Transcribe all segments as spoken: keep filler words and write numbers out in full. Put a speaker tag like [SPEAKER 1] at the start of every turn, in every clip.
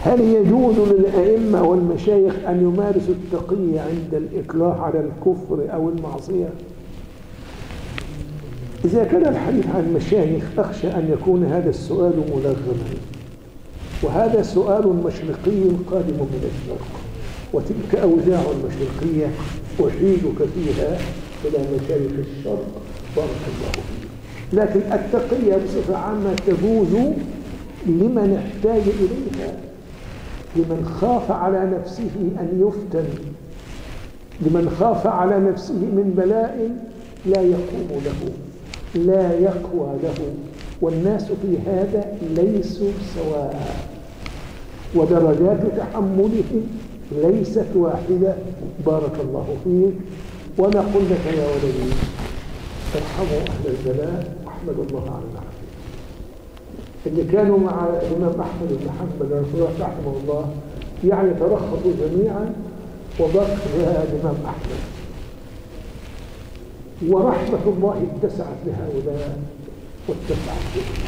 [SPEAKER 1] هل يجوز للأئمة والمشايخ أن يمارسوا التقية عند الإكراه على الكفر أو المعصية؟ إذا كان الحديث عن المشايخ أخشى أن يكون هذا السؤال ملغما، وهذا سؤال مشرقي قادم من الشرق، وتلك أوزاع مشرقية أحيلك فيها إلى مشايخ الشرق بارك الله فيك. لكن التقية بصفة عامة تجوز لمن احتاج إليها، لمن خاف على نفسه أن يفتن، لمن خاف على نفسه من بلاء لا يقوم له، لا يقوى له، والناس في هذا ليسوا سواء، ودرجات تحملهم ليست واحدة بارك الله فيك. ونقول لك يا ولدي ارحموا أهل البلاء واحمدوا الله على العافية. اللي كانوا مع الإمام أحمد بن حنبل رحمه الله يعني ترخصوا جميعا وبقي الإمام أحمد، ورحمة الله اتسعت لهؤلاء واتسعت لهم.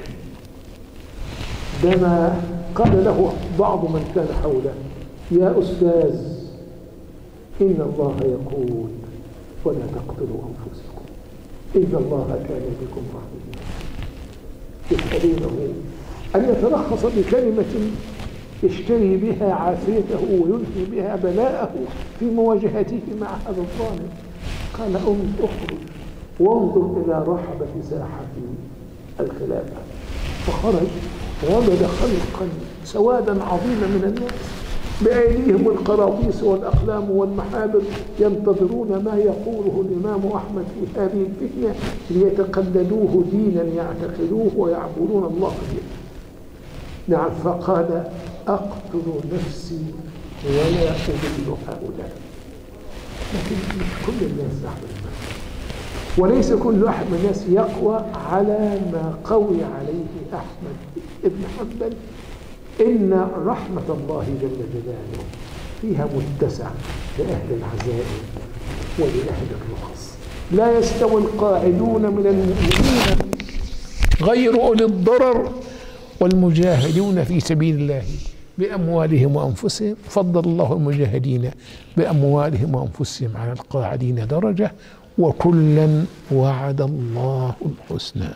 [SPEAKER 1] عندما قال له بعض من كان حوله يا أستاذ إن الله يقول ولا تقتلوا أنفسكم إن الله كان بكم رحيما، يسألونه أن يترخص بكلمة يشتري بها عافيته وينهي بها بلاءه في مواجهته مع هذا الظالم. قال أم اخرج وانظر إلى رحبة ساحة الخلافة، فخرج ووجد خلقا سوادا عظيما من الناس بأيديهم القراطيس والأقلام والمحابر ينتظرون ما يقوله الإمام أحمد في هذه الفتنة ليتقلدوه دينا يعتقدوه ويعبدون الله به. نعم، فقال أقتل نفسي ولا أضل هؤلاء. لكن مش كل الناس يعمل المعنى، وليس كل أحد من الناس يقوى على ما قوي عليه أحمد ابن حنبل. إن رحمة الله جل جلاله فيها متسع لأهل العزائم ولأهل الرخص. لا يستوي القاعدون من المؤمنين غير أولي الضرر والمجاهدون في سبيل الله بأموالهم وأنفسهم. فضل الله المجاهدين بأموالهم وأنفسهم على القاعدين درجة وكلا وعد الله الحسنى.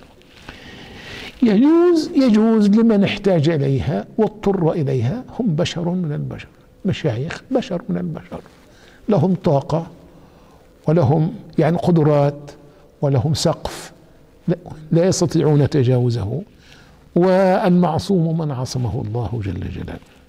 [SPEAKER 1] يجوز يجوز لمن احتاج إليها واضطر إليها، هم بشر من البشر، مشايخ بشر من البشر، لهم طاقة ولهم يعني قدرات ولهم سقف لا, لا يستطيعون تجاوزه، والمعصوم من عصمه الله جل جلاله.